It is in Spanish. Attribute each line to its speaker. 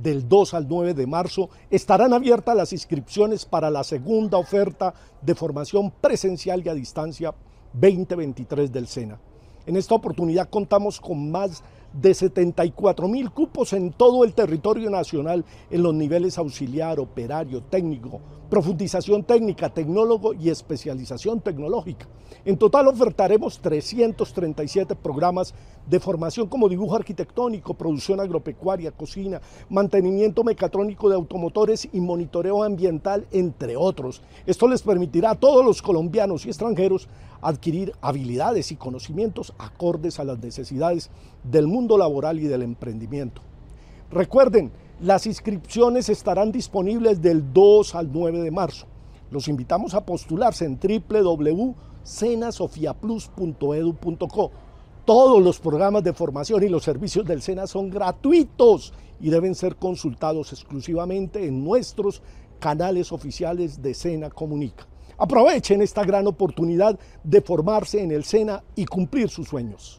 Speaker 1: Del 2 al 9 de marzo estarán abiertas las inscripciones para la segunda oferta de formación presencial y a distancia 2023 del SENA. En esta oportunidad contamos con más de 74.000 cupos en todo el territorio nacional en los niveles auxiliar, operario, técnico, profundización técnica, tecnólogo y especialización tecnológica. En total ofertaremos 337 programas de formación como dibujo arquitectónico, producción agropecuaria, cocina, mantenimiento mecatrónico de automotores y monitoreo ambiental, entre otros. Esto les permitirá a todos los colombianos y extranjeros adquirir habilidades y conocimientos acordes a las necesidades del mundo laboral y del emprendimiento. Recuerden, las inscripciones estarán disponibles del 2 al 9 de marzo. Los invitamos a postularse en www.senasofiaplus.edu.co. Todos los programas de formación y los servicios del SENA son gratuitos y deben ser consultados exclusivamente en nuestros canales oficiales de SENA Comunica. Aprovechen esta gran oportunidad de formarse en el SENA y cumplir sus sueños.